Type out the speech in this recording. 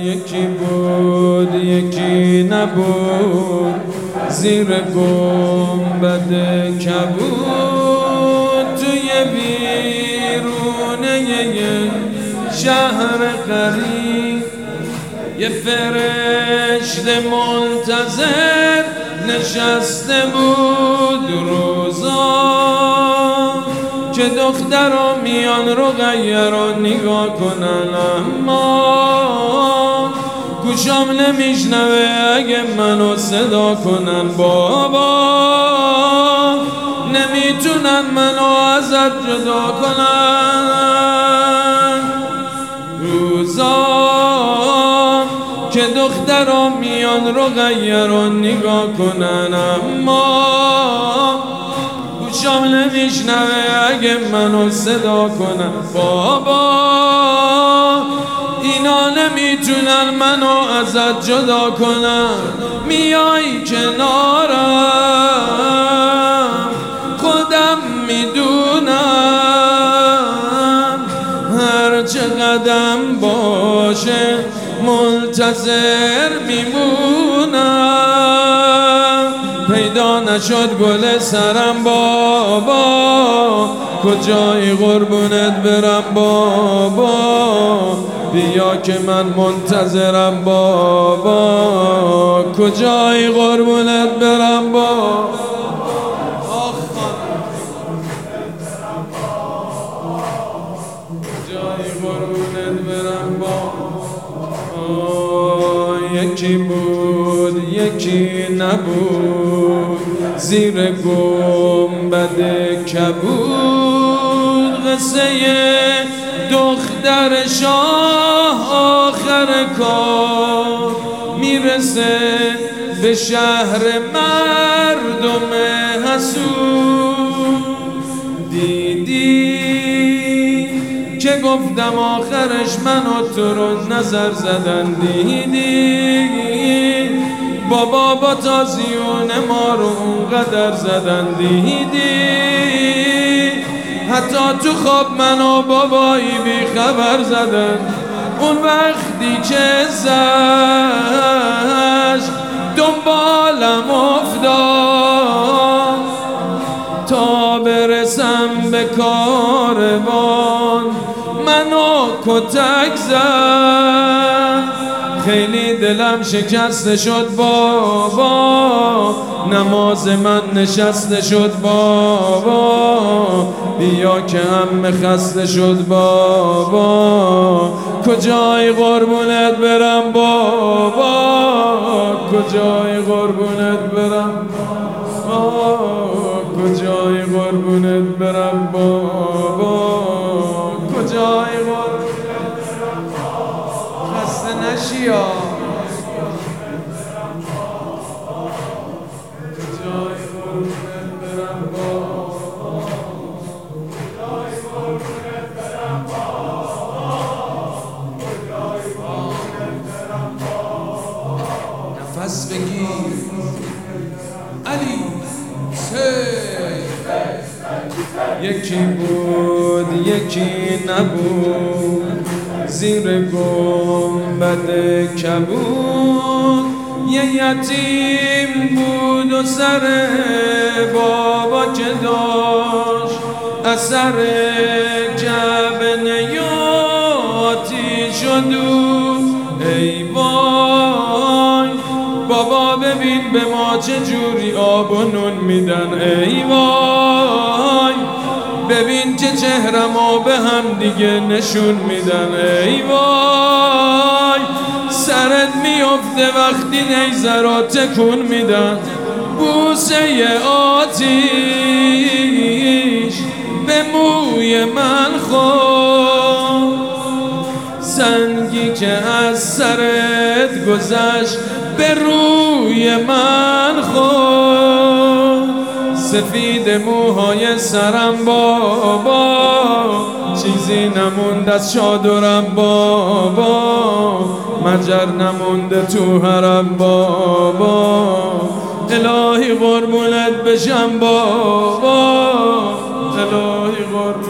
یکی بود یکی نبود، زیر گنبد کبود، توی بیرونه یه شهر غریب، یه فرشته منتظر نشسته بود روزا، که دخترا میان رقیه نگاه کنن، اما گوشام نمیشنوه اگه منو صدا کنن. بابا نمیتونن منو ازت جدا کنن. روزا که دخترا میان رقیه نگاه کنن، اما گوشام نمیشنوه اگه منو صدا کنن. بابا اینا نمیتونن منو ازت جدا کنن. میای کنارم خودم میدونم، هر چه قدم باشه منتظر میمونم. پیدا نشد گل سرم بابا، کجای قربونت برم بابا، بیا که من منتظرم بابا، کجای قربونت برم بابا. کجای قربونت برم بابا. یکی بود یکی نبود، زیر گنبد کبود، قصه دختر شاه آخر کار میرسه به شهر مردم حسود. دیدی که گفتم آخرش من و تو رو نظر زدن، دیدی بابا با تازیون ما رو اونقدر زدن، دیدی حتی تو خواب من و بابایی بی خبر زدن. اون وقتی که زشت دنبالم افتاد تا برسم به کاروان، منو کتک زد. خیلی دلم شکسته شد بابا، نماز من نشسته شد بابا، بیا که همه خسته شد بابا، کجای قربونت برم بابا، کجای قربونت برم بابا، کجای قربونت برم بابا، کجای قربونت برم بابا. خسته نشیا کجای قربونت برم بابا، کجای قربونت برم بابا، کجای قربونت برم بابا. نفس بگیر علی یکی بود یکی نبود، زیر گنبد کبود، یه یتیم بود و سر بابا که داشت اثر جعبه نیاتی شدو. ای وای بابا ببین به ما چه جوری آب و نون میدن، ای وای ببین چه چهرمو به هم دیگه نشون میدن، ای وای سرت میفته وقتی نیزه را تکون میدن. بوسه آتیش به موی من خورد، سنگی که از سرت گذشت به روی من خورد. سفید موهای سرم بابا، چیزی نموند از چادرم بابا، مجر نمونده تو حرم بابا. الهی قربونت بشم بابا، الهی قربونت